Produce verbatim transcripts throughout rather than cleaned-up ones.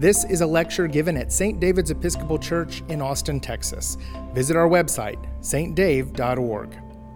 This is a lecture given at Saint David's Episcopal Church in Austin, Texas. Visit our website, s t dave dot org.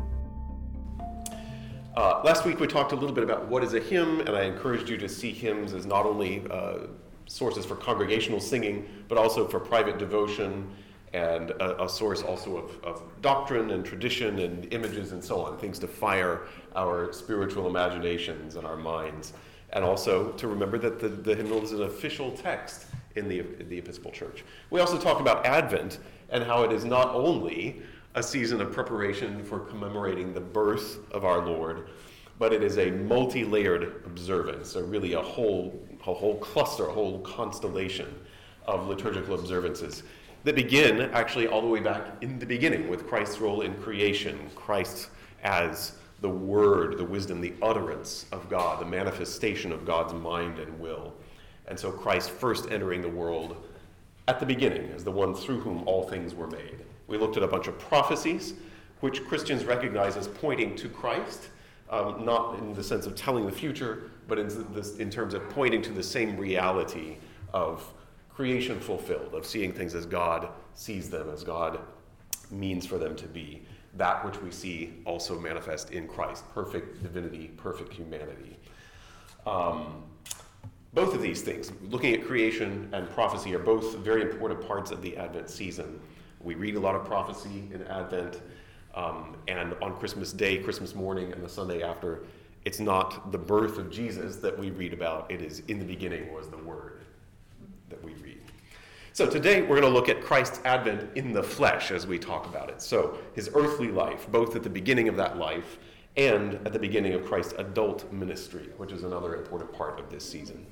Uh, last week we talked a little bit about what is a hymn, and I encouraged you to see hymns as not only uh, sources for congregational singing, but also for private devotion, and a, a source also of, of doctrine and tradition and images and so on, things to fire our spiritual imaginations and our minds. And also to remember that the, the hymnal is an official text in the, in the Episcopal Church. We also talk about Advent and how it is not only a season of preparation for commemorating the birth of our Lord, but it is a multi-layered observance, so really a whole, a whole cluster, a whole constellation of liturgical observances that begin actually all the way back in the beginning with Christ's role in creation, Christ as the word, the wisdom, the utterance of God, the manifestation of God's mind and will. And so Christ first entering the world at the beginning as the one through whom all things were made. We looked at a bunch of prophecies, which Christians recognize as pointing to Christ, um, not in the sense of telling the future, but in, this, in terms of pointing to the same reality of creation fulfilled, of seeing things as God sees them, as God means for them to be. That which we see also manifest in Christ, perfect divinity, perfect humanity. Um, both of these things, looking at creation and prophecy, are both very important parts of the Advent season. We read a lot of prophecy in Advent, um, and on Christmas Day, Christmas morning, and the Sunday after, it's not the birth of Jesus that we read about, it is in the beginning was the Word that we read. So today we're going to look at Christ's advent in the flesh as we talk about it. So his earthly life, both at the beginning of that life and at the beginning of Christ's adult ministry, which is another important part of this season.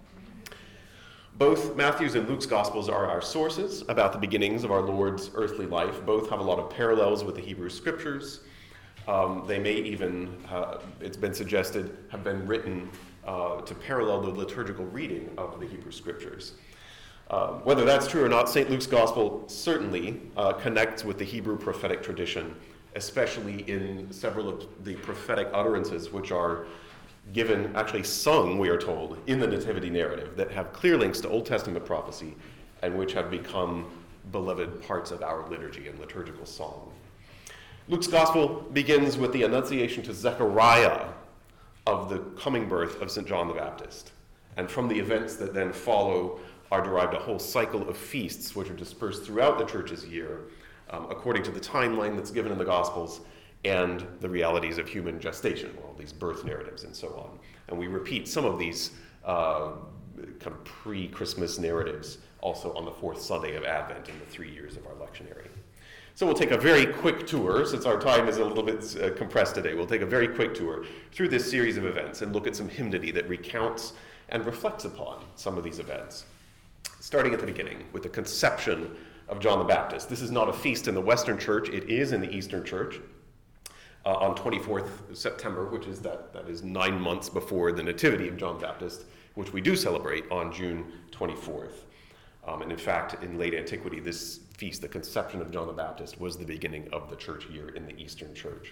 Both Matthew's and Luke's Gospels are our sources about the beginnings of our Lord's earthly life. Both have a lot of parallels with the Hebrew Scriptures. Um, they may even, uh, it's been suggested, have been written uh, to parallel the liturgical reading of the Hebrew Scriptures. Uh, whether that's true or not, Saint Luke's Gospel certainly uh, connects with the Hebrew prophetic tradition, especially in several of the prophetic utterances which are given, actually sung, we are told, in the Nativity narrative that have clear links to Old Testament prophecy and which have become beloved parts of our liturgy and liturgical song. Luke's Gospel begins with the Annunciation to Zechariah of the coming birth of Saint John the Baptist. And from the events that then follow are derived a whole cycle of feasts which are dispersed throughout the church's year um, according to the timeline that's given in the Gospels and the realities of human gestation, all these birth narratives and so on. And we repeat some of these uh, kind of pre-Christmas narratives also on the fourth Sunday of Advent in the three years of our lectionary. So we'll take a very quick tour, since our time is a little bit uh, compressed today. We'll take a very quick tour through this series of events and look at some hymnody that recounts and reflects upon some of these events. Starting at the beginning with the conception of John the Baptist. This is not a feast in the Western Church, it is in the Eastern Church uh, on twenty-fourth of September, which is that, that is nine months before the Nativity of John the Baptist, which we do celebrate on June twenty-fourth. Um, and in fact, in late antiquity, this feast, the conception of John the Baptist, was the beginning of the church year in the Eastern Church.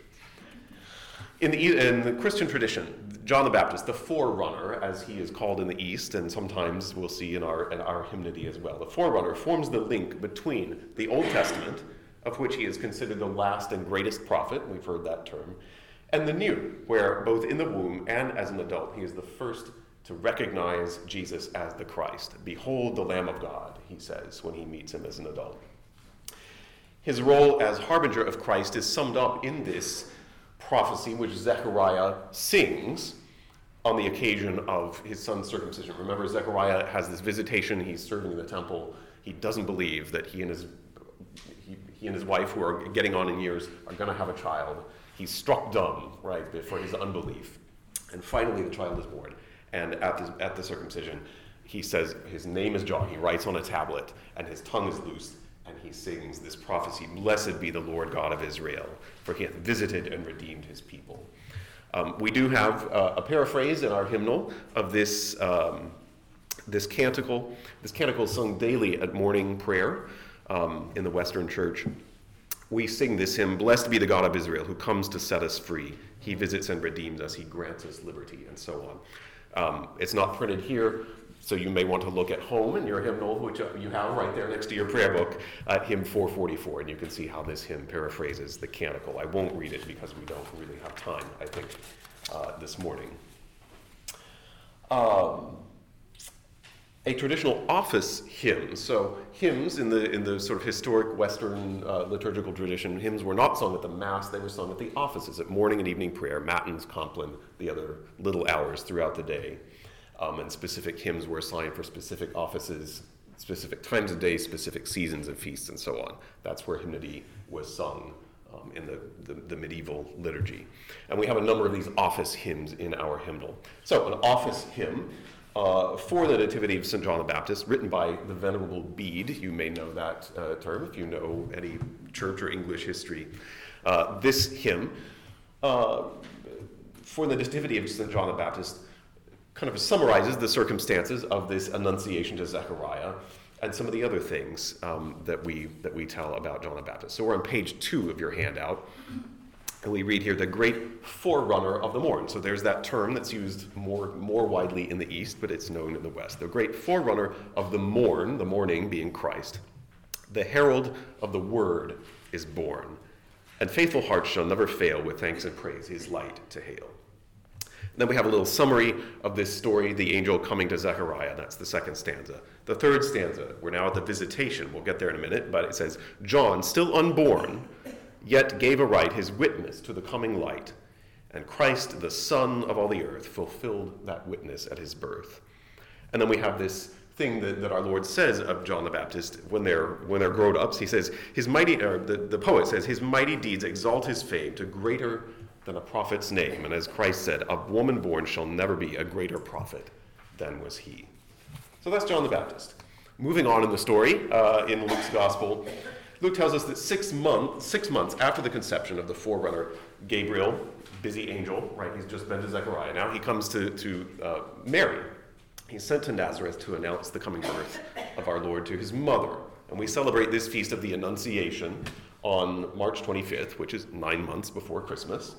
In the, in the Christian tradition, John the Baptist, the forerunner, as he is called in the East, and sometimes we'll see in our, in our hymnody as well, the forerunner forms the link between the Old Testament, of which he is considered the last and greatest prophet, we've heard that term, and the New, where both in the womb and as an adult, he is the first to recognize Jesus as the Christ. Behold the Lamb of God, he says when he meets him as an adult. His role as harbinger of Christ is summed up in this prophecy which Zechariah sings on the occasion of his son's circumcision. Remember, Zechariah has this visitation, he's serving in the temple. He doesn't believe that he and his he, he and his wife, who are getting on in years, are going to have a child. He's struck dumb, right, for his unbelief. And finally the child is born. And at the, at the circumcision, he says his name is John. He writes on a tablet, and his tongue is loosed, and he sings this prophecy, "Blessed be the Lord God of Israel, for he hath visited and redeemed his people." Um, we do have uh, a paraphrase in our hymnal of this um, this canticle. This canticle is sung daily at morning prayer um, in the Western Church. We sing this hymn, "Blessed be the God of Israel, who comes to set us free. He visits and redeems us. He grants us liberty," and so on. Um, it's not printed here. So you may want to look at home in your hymnal, which you have right there next to your prayer book, at hymn four forty-four, and you can see how this hymn paraphrases the canticle. I won't read it because we don't really have time, I think, uh, this morning. Um, a traditional office hymn. So hymns in the in the sort of historic Western uh, liturgical tradition, hymns were not sung at the Mass, they were sung at the offices, at morning and evening prayer, matins, compline, the other little hours throughout the day. Um, and specific hymns were assigned for specific offices, specific times of day, specific seasons and feasts, and so on. That's where hymnody was sung um, in the, the, the medieval liturgy. And we have a number of these office hymns in our hymnal. So an office hymn uh, for the Nativity of Saint John the Baptist, written by the Venerable Bede. You may know that uh, term if you know any church or English history. Uh, this hymn uh, for the Nativity of Saint John the Baptist kind of summarizes the circumstances of this annunciation to Zechariah and some of the other things um, that we that we tell about John the Baptist. So we're on page two of your handout, and we read here, the great forerunner of the morn. So there's that term that's used more, more widely in the East, but it's known in the West. The great forerunner of the morn, the morning being Christ. The herald of the word is born, and faithful hearts shall never fail with thanks and praise his light to hail. Then we have a little summary of this story, the angel coming to Zechariah. That's the second stanza. The third stanza, we're now at the visitation. We'll get there in a minute, but it says, John, still unborn, yet gave aright his witness to the coming light, and Christ, the Son of all the earth, fulfilled that witness at his birth. And then we have this thing that, that our Lord says of John the Baptist when they're when they're grown-ups. He says, his mighty, or the, the poet says, his mighty deeds exalt his fame to greater than a prophet's name. And as Christ said, a woman born shall never be a greater prophet than was he. So that's John the Baptist. Moving on in the story, uh, in Luke's gospel, Luke tells us that six, month, six months after the conception of the forerunner, Gabriel, busy angel, right, he's just been to Zechariah. Now he comes to, to uh, Mary. He's sent to Nazareth to announce the coming birth of our Lord to his mother. And we celebrate this feast of the Annunciation on March twenty-fifth, which is nine months before Christmas.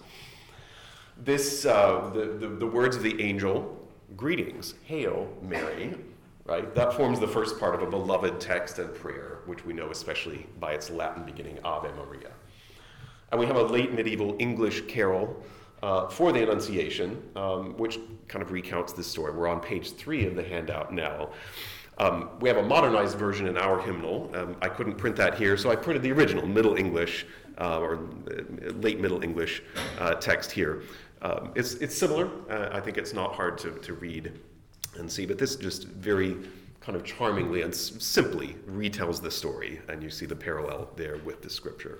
This, uh, the, the, the words of the angel, greetings, hail Mary, right? That forms the first part of a beloved text and prayer, which we know especially by its Latin beginning, Ave Maria. And we have a late medieval English carol uh, for the Annunciation, um, which kind of recounts this story. We're on page three of the handout now. Um, we have a modernized version in our hymnal. Um, I couldn't print that here, so I printed the original Middle English uh, or uh, late Middle English uh, text here. Um, it's it's similar. Uh, I think it's not hard to, to read and see, but this just very kind of charmingly and s- simply retells the story, and you see the parallel there with the scripture.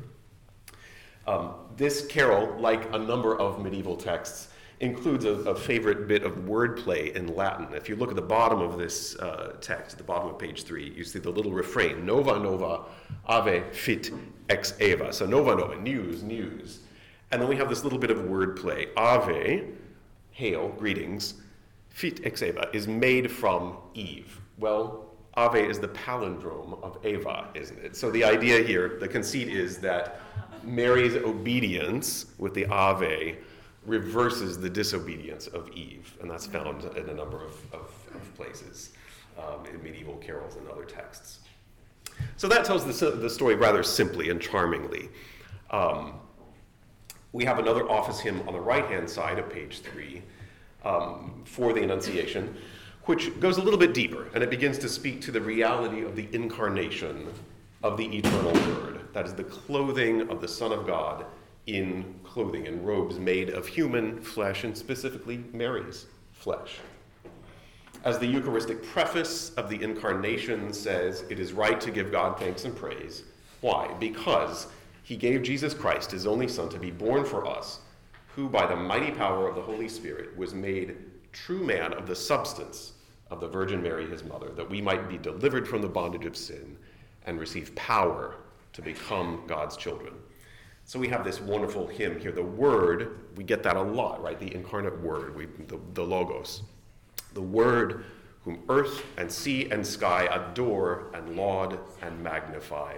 Um, this carol, like a number of medieval texts, includes a, a favorite bit of wordplay in Latin. If you look at the bottom of this uh, text, at the bottom of page three, you see the little refrain, Nova, Nova, Ave, fit, ex Eva. So Nova, Nova, news, news. And then we have this little bit of wordplay. Ave, hail, greetings, fit, ex Eva, is made from Eve. Well, Ave is the palindrome of Eva, isn't it? So the idea here, the conceit is that Mary's obedience with the Ave reverses the disobedience of Eve, and that's found in a number of, of, of places um, in medieval carols and other texts. So that tells the, the story rather simply and charmingly. Um, we have another office hymn on the right-hand side of page three um, for the Annunciation, which goes a little bit deeper, and it begins to speak to the reality of the incarnation of the eternal Word. That is the clothing of the Son of God in clothing and robes made of human flesh, and specifically Mary's flesh. As the Eucharistic preface of the Incarnation says, it is right to give God thanks and praise. Why? Because he gave Jesus Christ, his only Son, to be born for us, who by the mighty power of the Holy Spirit was made true man of the substance of the Virgin Mary, his mother, that we might be delivered from the bondage of sin and receive power to become God's children. So we have this wonderful hymn here. The Word, we get that a lot, right? The incarnate Word, we, the, the Logos. The Word whom earth and sea and sky adore and laud and magnify.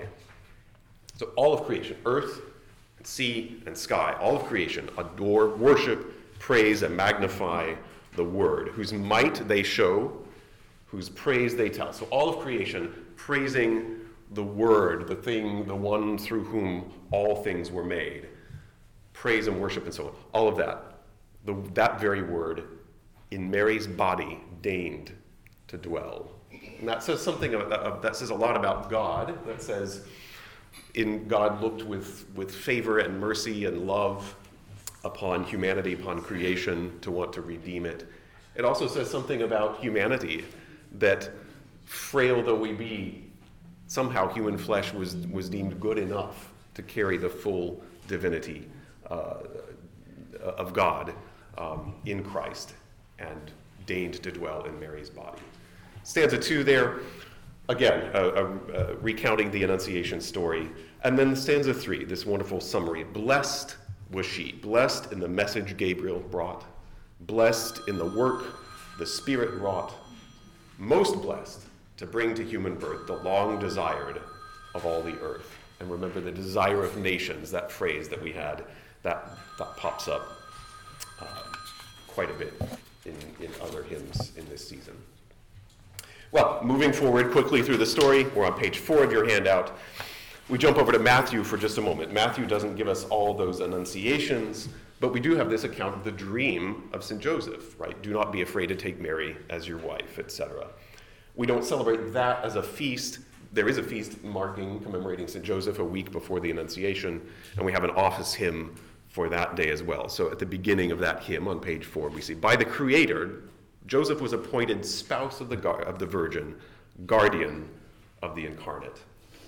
So all of creation, earth, and sea, and sky, all of creation adore, worship, praise, and magnify the Word, whose might they show whose praise they tell. So all of creation praising the Word, the thing, the one through whom all things were made. Praise and worship and so on. All of that. The, that very word in Mary's body deigned to dwell. And that says something, about, that says a lot about God. That says in God looked with, with favor and mercy and love upon humanity, upon creation, to want to redeem it. It also says something about humanity, that frail though we be, somehow human flesh was, was deemed good enough to carry the full divinity uh, of God um, in Christ, and deigned to dwell in Mary's body. Stanza two there, again, uh, uh, uh, recounting the Annunciation story. And then stanza three, this wonderful summary. Blessed was she, blessed in the message Gabriel brought, blessed in the work the Spirit wrought, most blessed to bring to human birth the long desired of all the earth. And remember the desire of nations, that phrase that we had, that, that pops up uh, quite a bit in, in other hymns in this season. Well, moving forward quickly through the story, we're on page four of your handout. We jump over to Matthew for just a moment. Matthew doesn't give us all those annunciations, but we do have this account of the dream of Saint Joseph, right? Do not be afraid to take Mary as your wife, et cetera. We don't celebrate that as a feast. There is a feast marking, commemorating Saint Joseph a week before the Annunciation, and we have an office hymn for that day as well. So at the beginning of that hymn on page four, we see, by the Creator, Joseph was appointed spouse of the, of the Virgin, guardian of the Incarnate.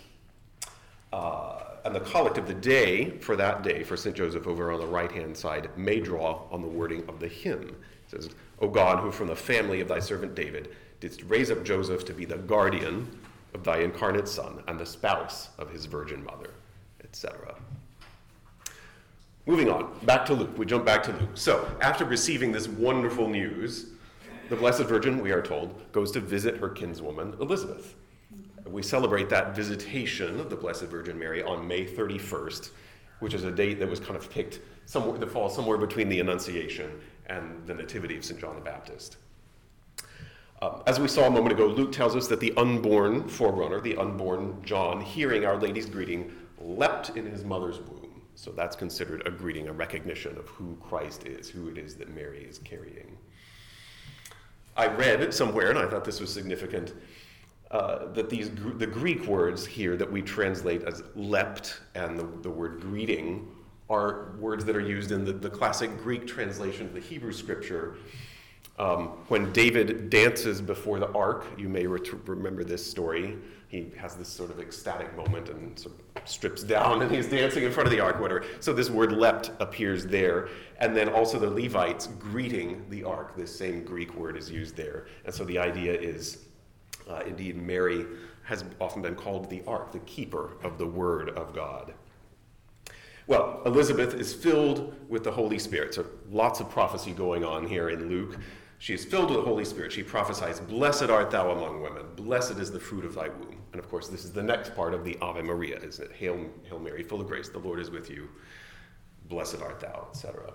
Uh, and the collect of the day for that day, for Saint Joseph over on the right-hand side, may draw on the wording of the hymn. It says, O God, who from the family of thy servant David didst raise up Joseph to be the guardian of thy incarnate Son and the spouse of his virgin mother, et cetera. Moving on, back to Luke. We jump back to Luke. So, after receiving this wonderful news, the Blessed Virgin, we are told, goes to visit her kinswoman, Elizabeth. We celebrate that visitation of the Blessed Virgin Mary on May thirty-first, which is a date that was kind of picked somewhere, that falls somewhere between the Annunciation and the Nativity of Saint John the Baptist. Um, as we saw a moment ago, Luke tells us that the unborn forerunner, the unborn John, hearing Our Lady's greeting, leapt in his mother's womb. So that's considered a greeting, a recognition of who Christ is, who it is that Mary is carrying. I read somewhere, and I thought this was significant, uh, that these the Greek words here that we translate as leapt and the, the word greeting are words that are used in the, the classic Greek translation of the Hebrew scripture. Um, when David dances before the ark, you may ret- remember this story. He has this sort of ecstatic moment and sort of strips down and he's dancing in front of the ark, whatever. So this word leapt appears there. And then also the Levites greeting the ark. This same Greek word is used there. And so the idea is, uh, indeed, Mary has often been called the ark, the keeper of the word of God. Well, Elizabeth is filled with the Holy Spirit. So lots of prophecy going on here in Luke. She is filled with the Holy Spirit. She prophesies, blessed art thou among women. Blessed is the fruit of thy womb. And of course, this is the next part of the Ave Maria, isn't it? Hail, Hail Mary, full of grace, the Lord is with you. Blessed art thou, et cetera.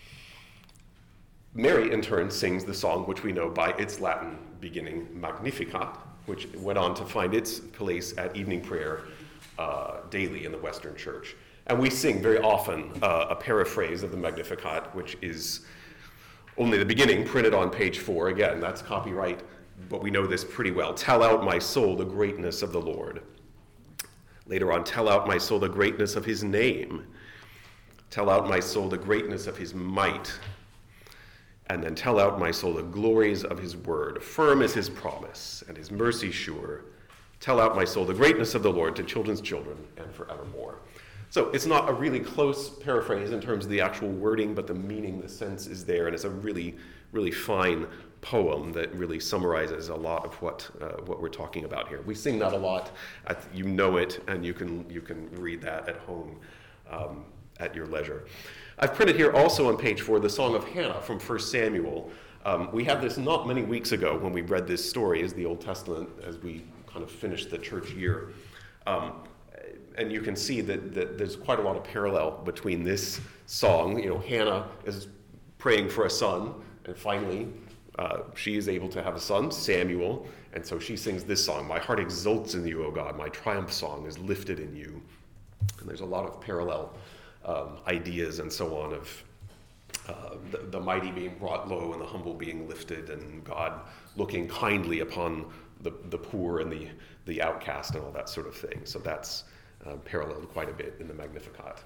Mary, in turn, sings the song which we know by its Latin beginning, Magnificat, which went on to find its place at evening prayer uh, daily in the Western Church. And we sing very often uh, a paraphrase of the Magnificat, which is only the beginning, printed on page four. Again, that's copyright, but we know this pretty well. Tell out, my soul, the greatness of the Lord. Later on, tell out, my soul, the greatness of his name. Tell out, my soul, the greatness of his might. And then tell out, my soul, the glories of his word. Firm is his promise, and his mercy sure. Tell out, my soul, the greatness of the Lord to children's children and forevermore. So it's not a really close paraphrase in terms of the actual wording, but the meaning, the sense is there, and it's a really, really fine poem that really summarizes a lot of what uh, what we're talking about here. We sing that a lot. You know it, and you can you can read that at home um, at your leisure. I've printed here also on page four the Song of Hannah from First Samuel. Um, we had this not many weeks ago when we read this story as the Old Testament, as we kind of finished the church year. Um, And you can see that, that there's quite a lot of parallel between this song. You know, Hannah is praying for a son, and finally Uh, she is able to have a son, Samuel, and so she sings this song, "My heart exults in you, O God, my triumph song is lifted in you." And there's a lot of parallel um, ideas and so on of uh, the, the mighty being brought low and the humble being lifted, and God looking kindly upon the, the poor and the, the outcast and all that sort of thing. So that's uh, paralleled quite a bit in the Magnificat.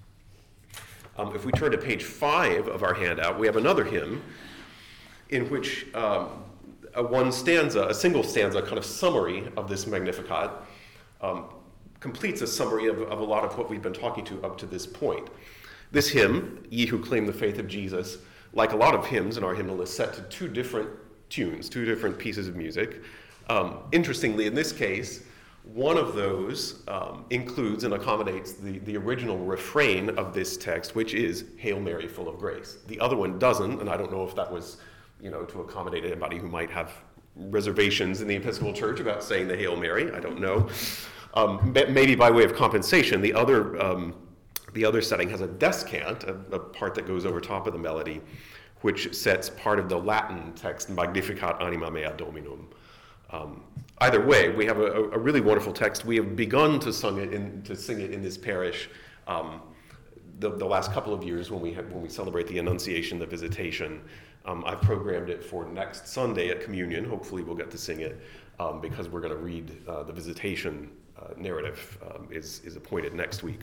Um, if we turn to page five of our handout, we have another hymn in which um, a one stanza, a single stanza kind of summary of this Magnificat um, completes a summary of, of a lot of what we've been talking to up to this point. This hymn, "Ye Who Claim the Faith of Jesus," like a lot of hymns in our hymnal, is set to two different tunes, two different pieces of music. Um, interestingly, in this case, one of those um, includes and accommodates the, the original refrain of this text, which is "Hail Mary, full of grace." The other one doesn't, and I don't know if that was, you know, to accommodate anybody who might have reservations in the Episcopal Church about saying the Hail Mary. I don't know. Um, maybe by way of compensation, the other um, the other setting has a descant, a, a part that goes over top of the melody, which sets part of the Latin text, "Magnificat anima mea Dominum." Um, either way, we have a, a really wonderful text. We have begun to sing it in, to sing it in this parish um, the, the last couple of years when we have, when we celebrate the Annunciation, the Visitation. Um, I've programmed it for next Sunday at Communion. Hopefully, we'll get to sing it um, because we're going to read uh, the Visitation uh, narrative um, is is appointed next week.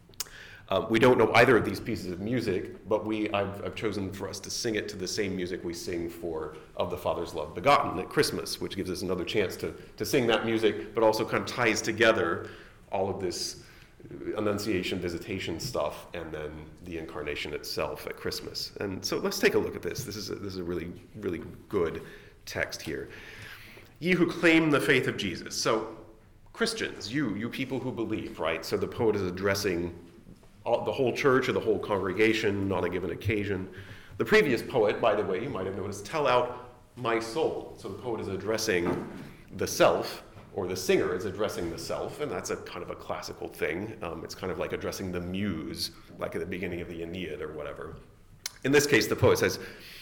Um, we don't know either of these pieces of music, but we I've, I've chosen for us to sing it to the same music we sing for "Of the Father's Love Begotten" at Christmas, which gives us another chance to, to sing that music, but also kind of ties together all of this Annunciation, Visitation stuff, and then the Incarnation itself at Christmas. And so let's take a look at this. This is a, this is a really, really good text here. "Ye who claim the faith of Jesus." So Christians, you, you people who believe, right? So the poet is addressing all, the whole church or the whole congregation on a given occasion. The previous poet, by the way, you might have noticed, "Tell out my soul." So the poet is addressing the self, or the singer is addressing the self, and that's a kind of a classical thing. Um, it's kind of like addressing the muse, like at the beginning of the Aeneid or whatever. In this case, the poet says,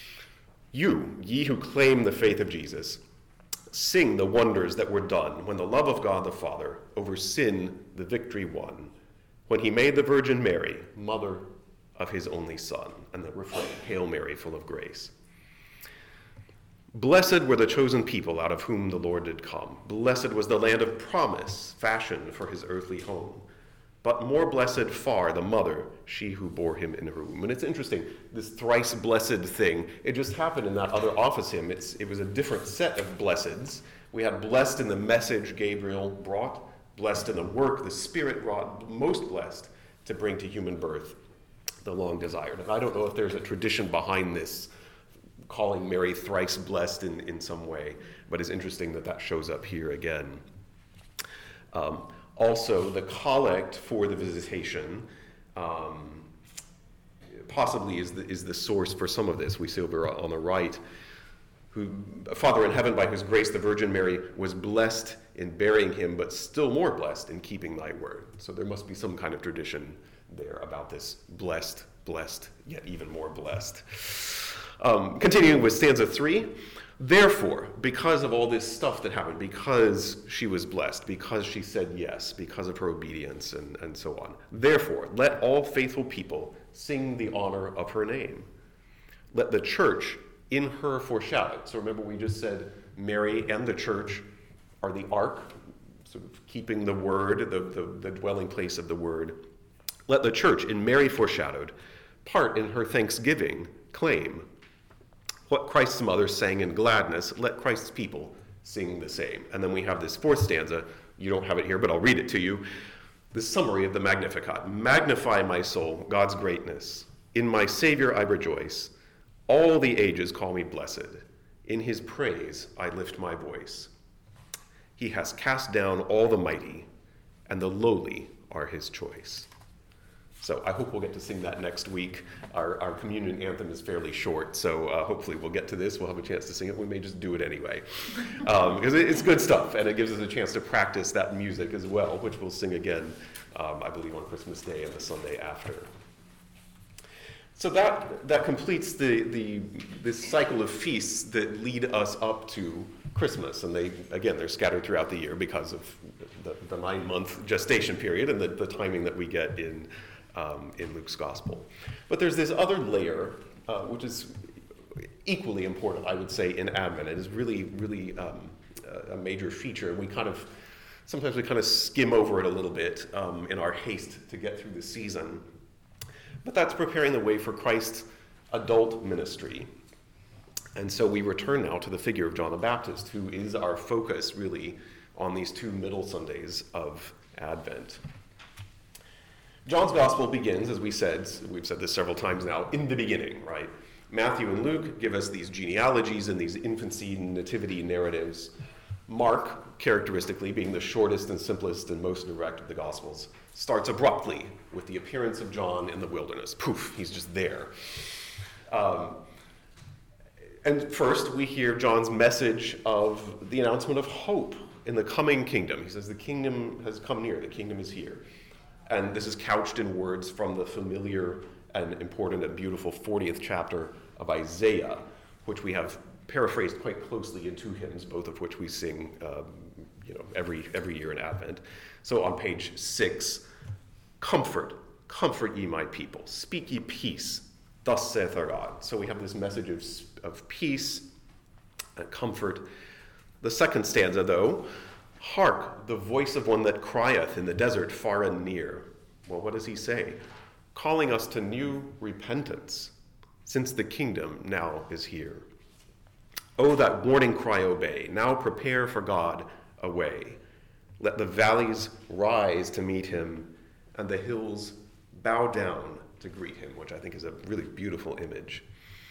"You, ye who claim the faith of Jesus, sing the wonders that were done when the love of God the Father over sin the victory won, when he made the Virgin Mary mother of his only Son." And the refrain, "Hail Mary, full of grace." "Blessed were the chosen people out of whom the Lord did come. Blessed was the land of promise, fashioned for his earthly home. But more blessed far the mother, she who bore him in her womb." And it's interesting, this thrice blessed thing, it just happened in that other office hymn. It's, it was a different set of blesseds. We had blessed in the message Gabriel brought, blessed in the work the Spirit wrought, most blessed to bring to human birth the long desired. And I don't know if there's a tradition behind this, calling Mary thrice blessed in, in some way, but it's interesting that that shows up here again. Um, also, the collect for the Visitation um, possibly is the, is the source for some of this. We see over on the right, who, "Father in heaven, by whose grace the Virgin Mary was blessed in bearing him, but still more blessed in keeping thy word." So there must be some kind of tradition there about this blessed, blessed, yet even more blessed. Um, continuing with stanza three, "Therefore, because of all this stuff that happened, because she was blessed, because she said yes, because of her obedience, and, and so on, therefore, let all faithful people sing the honor of her name. Let the church in her foreshadow." So remember, we just said Mary and the church are the ark, sort of keeping the word, the, the, the dwelling place of the word. "Let the church in Mary foreshadowed part in her thanksgiving claim. What Christ's mother sang in gladness, let Christ's people sing the same." And then we have this fourth stanza. You don't have it here, but I'll read it to you. The summary of the Magnificat. "Magnify my soul, God's greatness. In my Savior I rejoice. All the ages call me blessed. In his praise I lift my voice. He has cast down all the mighty, and the lowly are his choice." So I hope we'll get to sing that next week. Our, our communion anthem is fairly short, so uh, hopefully we'll get to this. We'll have a chance to sing it. We may just do it anyway, um, because it, it's good stuff, and it gives us a chance to practice that music as well, which we'll sing again, um, I believe, on Christmas Day and the Sunday after. So that that completes the, the this cycle of feasts that lead us up to Christmas. And they, again, they're scattered throughout the year because of the, the nine-month gestation period and the, the timing that we get in, um, in Luke's gospel. But there's this other layer, uh, which is equally important, I would say, in Advent. It is really, really um, a major feature. We kind of, sometimes we kind of skim over it a little bit um, in our haste to get through the season. But that's preparing the way for Christ's adult ministry. And so we return now to the figure of John the Baptist, who is our focus, really, on these two middle Sundays of Advent. John's gospel begins, as we said, we've said this several times now, in the beginning, right? Matthew and Luke give us these genealogies and these infancy and nativity narratives. Mark, characteristically, being the shortest and simplest and most direct of the Gospels, starts abruptly with the appearance of John in the wilderness. Poof, he's just there. Um, and first, we hear John's message of the announcement of hope in the coming kingdom. He says, the kingdom has come near, the kingdom is here. And this is couched in words from the familiar and important and beautiful fortieth chapter of Isaiah, which we have paraphrased quite closely in two hymns, both of which we sing um, you know, every, every year in Advent. So on page six, comfort, comfort ye my people, speak ye peace, thus saith our God. So we have this message of, of peace and comfort. The second stanza, though, hark, the voice of one that crieth in the desert far and near. Well, what does he say? Calling us to new repentance, since the kingdom now is here. Oh, that warning cry obey, now prepare for God a way. Let the valleys rise to meet him, and the hills bow down to greet him, which I think is a really beautiful image.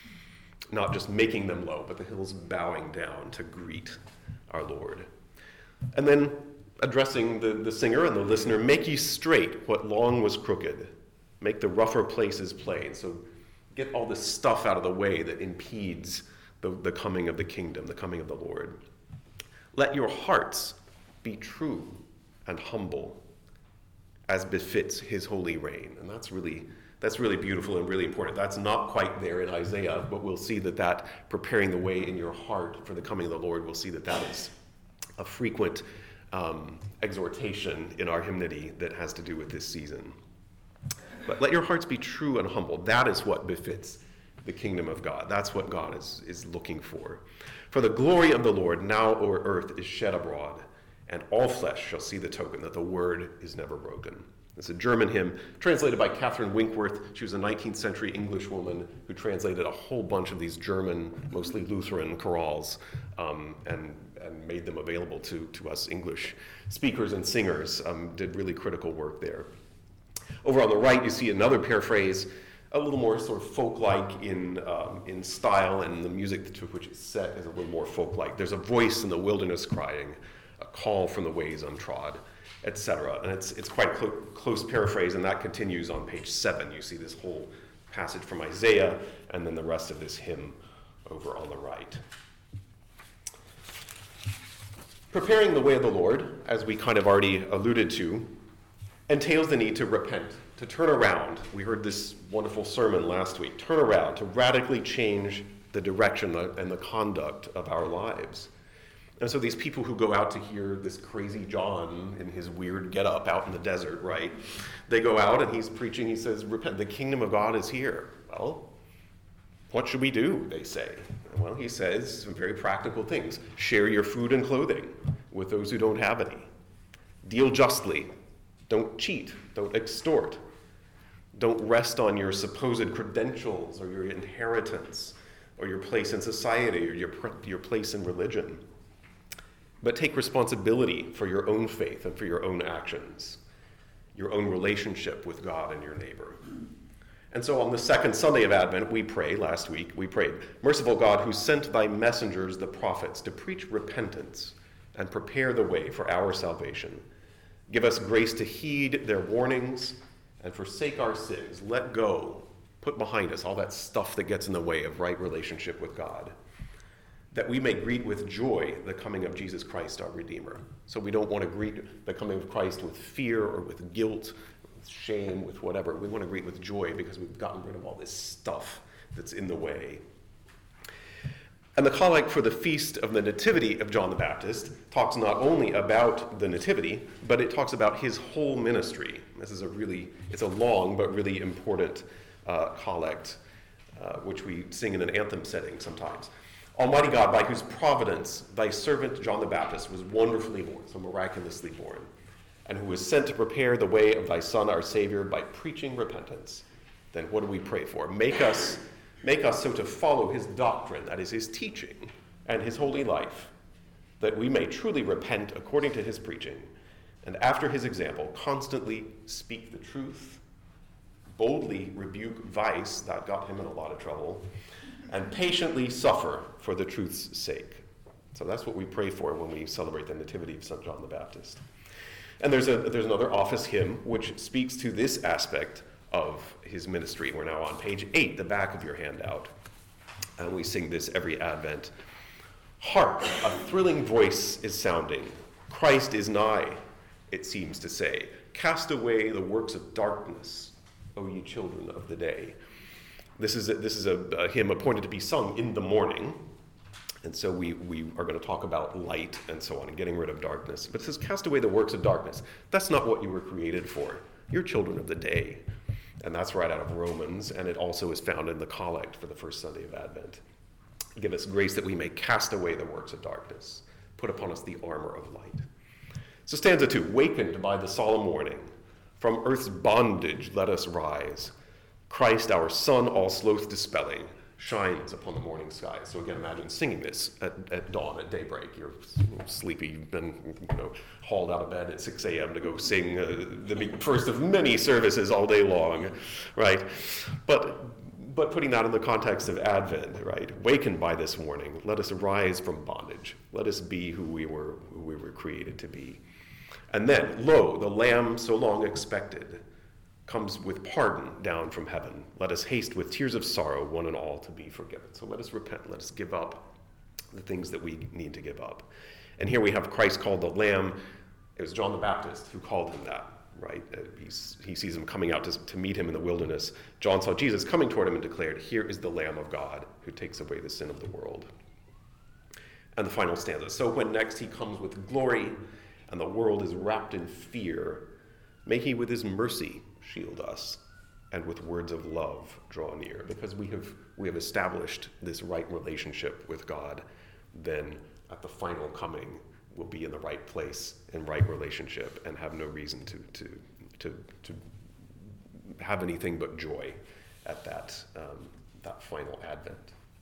Not just making them low, but the hills bowing down to greet our Lord. And then addressing the, the singer and the listener, make ye straight what long was crooked. Make the rougher places plain. So get all this stuff out of the way that impedes the, the coming of the kingdom, the coming of the Lord. Let your hearts be true and humble, as befits his holy reign. And that's really that's really beautiful and really important. That's not quite there in Isaiah, but we'll see that that preparing the way in your heart for the coming of the Lord, we'll see that that is a frequent um, exhortation in our hymnody that has to do with this season. But let your hearts be true and humble. That is what befits the kingdom of God. That's what God is, is looking for. For the glory of the Lord now o'er earth is shed abroad, and all flesh shall see the token that the word is never broken. It's a German hymn translated by Catherine Winkworth. She was a nineteenth century English woman who translated a whole bunch of these German, mostly Lutheran chorales um, and, and made them available to, to us English speakers and singers. Um, did really critical work there. Over on the right, you see another paraphrase, a little more sort of folk-like in um, in style, and the music to which it's set is a little more folk-like. There's a voice in the wilderness crying, a call from the ways untrod, et cetera. And it's it's quite a clo- close paraphrase, and that continues on page seven. You see this whole passage from Isaiah, and then the rest of this hymn over on the right. Preparing the way of the Lord, as we kind of already alluded to, entails the need to repent, to turn around. We heard this wonderful sermon last week. Turn around, to radically change the direction and the conduct of our lives. And so these people who go out to hear this crazy John in his weird get-up out in the desert, right? They go out and he's preaching, he says, repent, the kingdom of God is here. Well, what should we do, they say? Well, he says some very practical things. Share your food and clothing with those who don't have any. Deal justly. Don't cheat. Don't extort. Don't rest on your supposed credentials or your inheritance or your place in society or your, your place in religion. But take responsibility for your own faith and for your own actions, your own relationship with God and your neighbor. And so on the second Sunday of Advent, we pray, last week, we prayed, Merciful God, who sent thy messengers, the prophets, to preach repentance and prepare the way for our salvation. Give us grace to heed their warnings and forsake our sins. Let go, put behind us all that stuff that gets in the way of right relationship with God, that we may greet with joy the coming of Jesus Christ, our Redeemer. So we don't want to greet the coming of Christ with fear or with guilt, with shame, with whatever. We want to greet with joy because we've gotten rid of all this stuff that's in the way. And the collect for the feast of the Nativity of John the Baptist talks not only about the Nativity, but it talks about his whole ministry. This is a really, it's a long but really important uh, collect, uh, which we sing in an anthem setting sometimes. Almighty God, by whose providence thy servant John the Baptist was wonderfully born, so miraculously born, and who was sent to prepare the way of thy Son, our Savior, by preaching repentance, then what do we pray for? Make us Make us so to follow his doctrine, that is his teaching, and his holy life, that we may truly repent according to his preaching, and after his example, constantly speak the truth, boldly rebuke vice, that got him in a lot of trouble, and patiently suffer for the truth's sake. So that's what we pray for when we celebrate the Nativity of Saint John the Baptist. And there's a there's another office hymn which speaks to this aspect of his ministry. We're now on page eight, the back of your handout. And we sing this every Advent. Hark, a thrilling voice is sounding. Christ is nigh, it seems to say. Cast away the works of darkness, O ye children of the day. This is a, this is a, a hymn appointed to be sung in the morning. And so we, we are going to talk about light and so on, and getting rid of darkness. But it says, cast away the works of darkness. That's not what you were created for. You're children of the day. And that's right out of Romans, and it also is found in the collect for the first Sunday of Advent. Give us grace that we may cast away the works of darkness, put upon us the armor of light. So stanza two, wakened by the solemn morning, from earth's bondage let us rise. Christ, our Son, all sloth dispelling, shines upon the morning sky. So again, imagine singing this at, at dawn, at daybreak. You're sleepy, you've been you know, hauled out of bed at six a.m. to go sing uh, the first of many services all day long, right? But but putting that in the context of Advent, right? Wakened by this morning, let us arise from bondage. Let us be who we were, who we were created to be. And then, lo, the Lamb so long expected comes with pardon down from heaven. Let us haste with tears of sorrow, one and all, to be forgiven. So let us repent. Let us give up the things that we need to give up. And here we have Christ called the Lamb. It was John the Baptist who called him that, right? He's, he sees him coming out to, to meet him in the wilderness. John saw Jesus coming toward him and declared, here is the Lamb of God who takes away the sin of the world. And the final stanza. So when next he comes with glory and the world is wrapped in fear, may he with his mercy shield us, and with words of love draw near. Because we have we have established this right relationship with God, then at the final coming we'll be in the right place and right relationship and have no reason to to to, to have anything but joy at that um, that final Advent.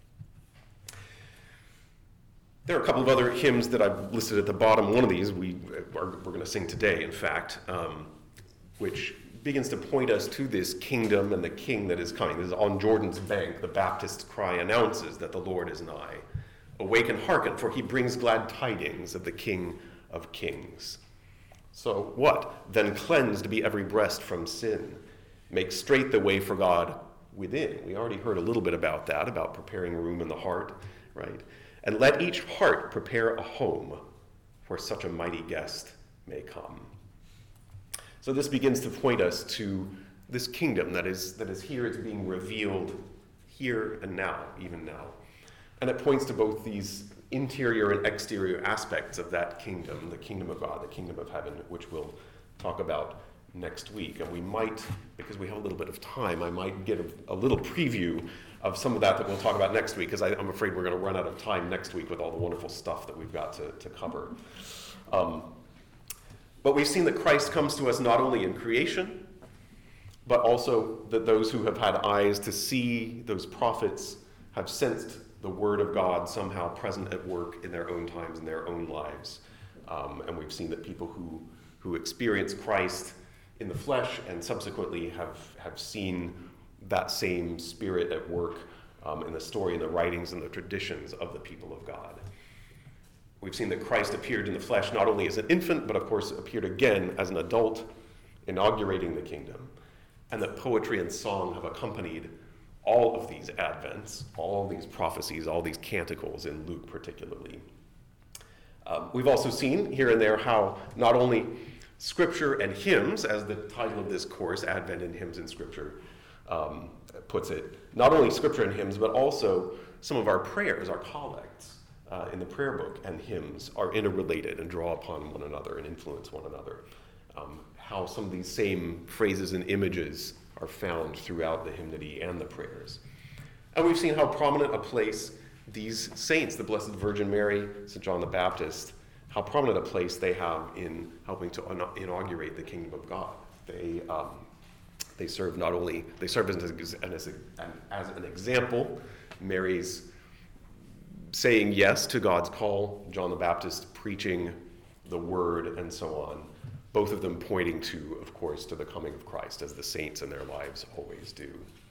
There are a couple of other hymns that I've listed at the bottom. One of these we are, we're going to sing today, in fact, um, which begins to point us to this kingdom and the king that is coming. This is on Jordan's bank. The Baptist's cry announces that the Lord is nigh. Awake and hearken, for he brings glad tidings of the King of kings. So what? Then cleansed be every breast from sin. Make straight the way for God within. We already heard a little bit about that, about preparing room in the heart, right? And let each heart prepare a home where such a mighty guest may come. So this begins to point us to this kingdom that is that is here. It's being revealed here and now, even now. And it points to both these interior and exterior aspects of that kingdom, the kingdom of God, the kingdom of heaven, which we'll talk about next week. And we might, because we have a little bit of time, I might get a, a little preview of some of that that we'll talk about next week, because I'm afraid we're going to run out of time next week with all the wonderful stuff that we've got to, to cover. Um, But we've seen that Christ comes to us not only in creation, but also that those who have had eyes to see, those prophets, have sensed the word of God somehow present at work in their own times, in their own lives. Um, and we've seen that people who, who experience Christ in the flesh and subsequently have, have seen that same spirit at work um, in the story, in the writings, and the traditions of the people of God. We've seen that Christ appeared in the flesh not only as an infant, but of course appeared again as an adult, inaugurating the kingdom, and that poetry and song have accompanied all of these advents, all these prophecies, all these canticles in Luke particularly. Um, we've also seen here and there how not only Scripture and hymns, as the title of this course, Advent and Hymns in Scripture, um, puts it. Not only Scripture and hymns, but also some of our prayers, our collects uh, in the prayer book and hymns are interrelated and draw upon one another and influence one another. Um, how some of these same phrases and images are found throughout the hymnody and the prayers. And we've seen how prominent a place these saints, the Blessed Virgin Mary, Saint John the Baptist, how prominent a place they have in helping to inaugurate the kingdom of God. They um, they serve not only, they serve as an, as, a, as an example, Mary's saying yes to God's call, John the Baptist preaching the word, and so on. Both of them pointing to, of course, to the coming of Christ, as the saints in their lives always do.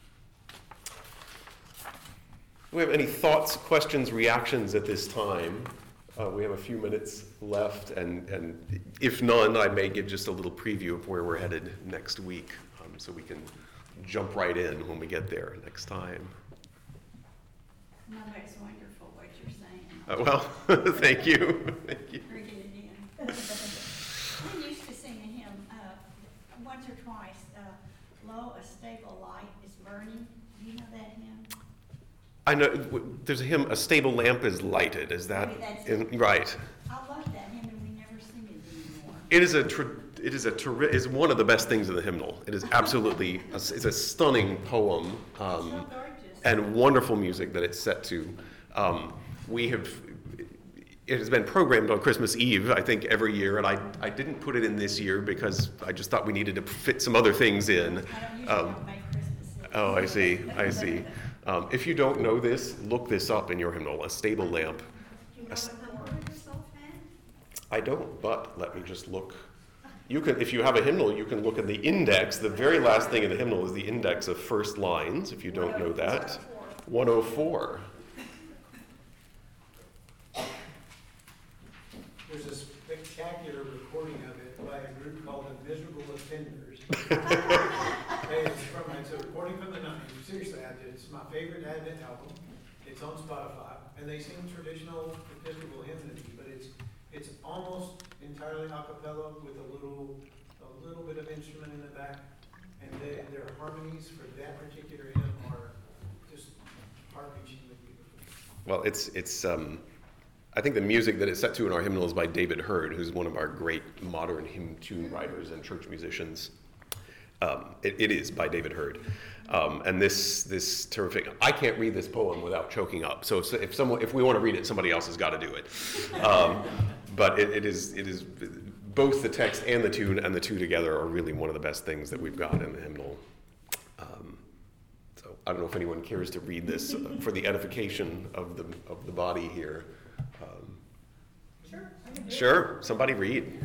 Do we have any thoughts, questions, reactions at this time? Uh, we have a few minutes left, and, and if none, I may give just a little preview of where we're headed next week, um, so we can jump right in when we get there next time. Mother, it's wonderful what you're saying. Uh, well, thank you. Thank you. Bring it in. We used to sing a hymn uh, once or twice. Uh, Lo, a stable light is burning. Do you know that hymn? I know there's a hymn, a stable lamp is lighted. Is that in, right? I love that hymn, and we never sing it anymore. It is a tr- it is a terri- is one of the best things in the hymnal. It is absolutely a, it's a stunning poem um, So gorgeous. and wonderful music that it's set to. Um, we have it has been programmed on Christmas Eve, I think, every year, and I I didn't put it in this year because I just thought we needed to fit some other things in. I don't usually Um, don't make Christmas. oh, I see. I see. Um, if you don't know this, look this up in your hymnal, a stable lamp. Do you know what the word is, offhand? I don't, but let me just look. You can, if you have a hymnal, you can look at the index. The very last thing in the hymnal is the index of first lines, if you don't know that. one oh four. There's a spectacular recording of it by a group called the Miserable Offenders. It's from, it's a recording from the nineties. Seriously, I did. It's my favorite Advent album. It's on Spotify, and they sing traditional Episcopal hymnody, but it's it's almost entirely a cappella with a little a little bit of instrument in the back, and they, their harmonies for that particular hymn are just heart-reachingly beautiful. Well, it's it's. Um, I think the music that it's set to in our hymnal is by David Hurd, who's one of our great modern hymn tune writers and church musicians. Um, it, it is by David Hurd, um, and this this terrific. I can't read this poem without choking up. So if someone, if we want to read it, somebody else has got to do it. Um, but it, it is it is both the text and the tune, and the two together are really one of the best things that we've got in the hymnal. Um, so I don't know if anyone cares to read this uh, for the edification of the of the body here. Um, Sure. sure, somebody read.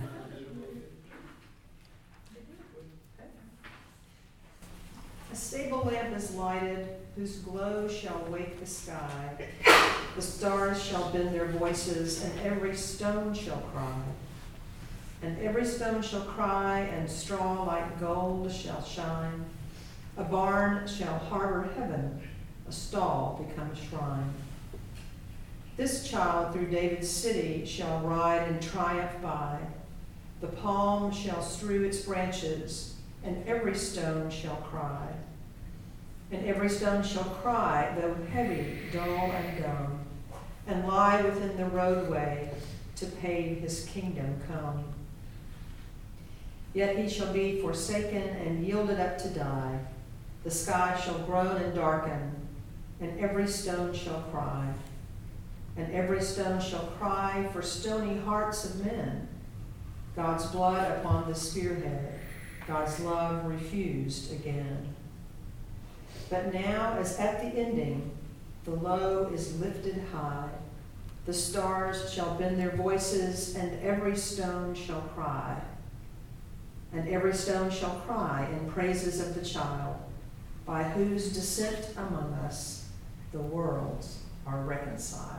A stable lamp is lighted, whose glow shall wake the sky. The stars shall bend their voices, and every stone shall cry. And every stone shall cry, and straw like gold shall shine. A barn shall harbor heaven, a stall become a shrine. This child through David's city shall ride in triumph by. The palm shall strew its branches, and every stone shall cry. And every stone shall cry, though heavy, dull, and dumb, and lie within the roadway to pave his kingdom come. Yet he shall be forsaken and yielded up to die. The sky shall groan and darken, and every stone shall cry. And every stone shall cry for stony hearts of men. God's blood upon the spearhead, God's love refused again. But now, as at the ending, the low is lifted high. The stars shall bend their voices, and every stone shall cry. And every stone shall cry in praises of the child, by whose descent among us the worlds are reconciled.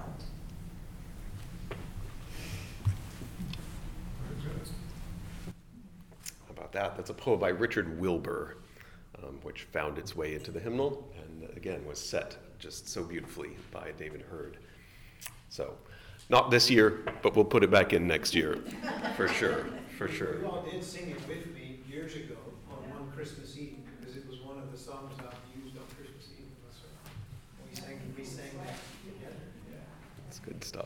How about that? That's a poem by Richard Wilbur, um, which found its way into the hymnal and again was set just so beautifully by David Hurd. So, not this year, but we'll put it back in next year for sure. for sure. You all did sing it with me years ago on one Christmas Eve, because it was one of the songs I've used on Christmas Eve. So we sang, we sang that together. That's good stuff.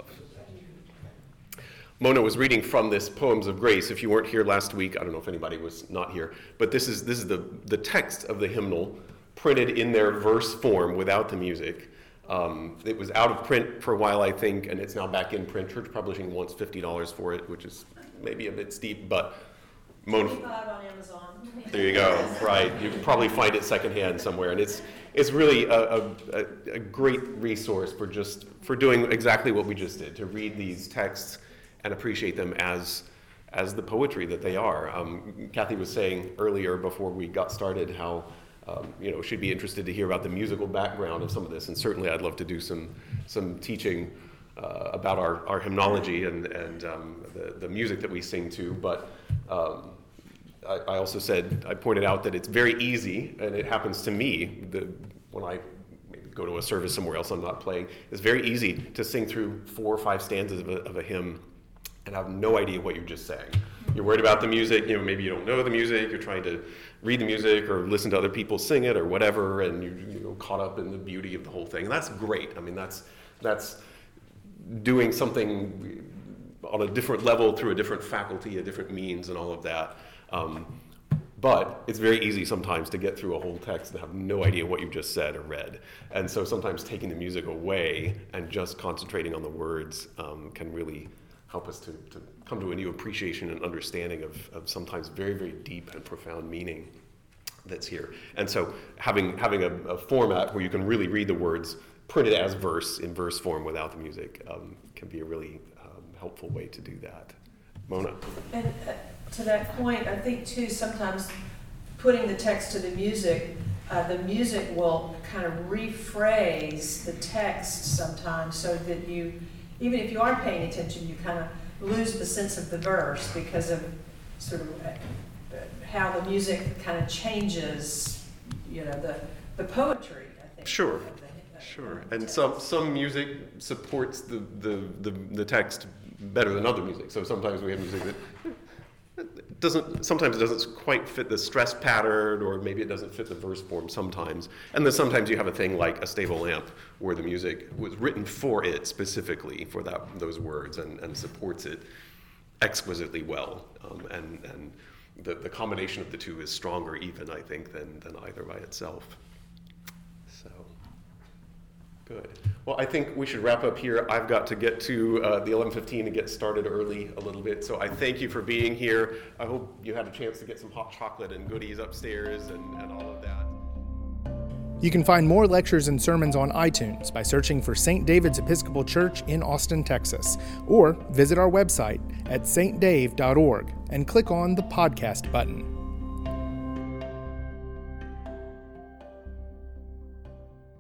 Mona was reading from this Poems of Grace. If you weren't here last week, I don't know if anybody was not here, but this is this is the, the text of the hymnal printed in their verse form without the music. Um, it was out of print for a while, I think, and it's now back in print. Church Publishing wants fifty dollars for it, which is maybe a bit steep, but Mona, twenty-five on Amazon. there you go. Right, you can probably find it secondhand somewhere, and it's it's really a, a, a great resource for just for doing exactly what we just did, to read these texts and appreciate them as as the poetry that they are. Um, Kathy was saying earlier before we got started how um, you know she'd be interested to hear about the musical background of some of this, and certainly I'd love to do some some teaching uh, about our, our hymnology and and um, the the music that we sing to. But um, I, I also said I pointed out that it's very easy, and it happens to me the, when I maybe go to a service somewhere else I'm not playing. It's very easy to sing through four or five stanzas of a, of a hymn and have no idea what you just sang. You're worried about the music, you know, maybe you don't know the music, you're trying to read the music or listen to other people sing it or whatever, and you're you know, caught up in the beauty of the whole thing. And that's great. I mean, that's that's doing something on a different level through a different faculty, a different means, and all of that. Um, but it's very easy sometimes to get through a whole text and have no idea what you just said or read. And so sometimes taking the music away and just concentrating on the words um, can really help us to, to come to a new appreciation and understanding of, of sometimes very, very deep and profound meaning that's here. And so having having a, a format where you can really read the words printed as verse in verse form without the music um, can be a really um, helpful way to do that. Mona? And uh, to that point, I think too, sometimes putting the text to the music, uh, the music will kind of rephrase the text sometimes so that you, even if you are paying attention, you kind of lose the sense of the verse because of sort of how the music kind of changes, you know, the, the poetry, I think. Sure, of the, uh, sure. the And text. some some music supports the, the, the, the text better than other music. So sometimes we have music that doesn't, sometimes it doesn't quite fit the stress pattern, or maybe it doesn't fit the verse form sometimes. And then sometimes you have a thing like A Stable Lamp, where the music was written for it specifically, for that those words, and, and supports it exquisitely well. Um, and and the, the combination of the two is stronger even, I think, than, than either by itself. So, good. Well, I think we should wrap up here. I've got to get to uh, the eleven fifteen and get started early a little bit. So I thank you for being here. I hope you had a chance to get some hot chocolate and goodies upstairs and, and all of that. You can find more lectures and sermons on iTunes by searching for Saint David's Episcopal Church in Austin, Texas, or visit our website at s t dave dot org and click on the podcast button.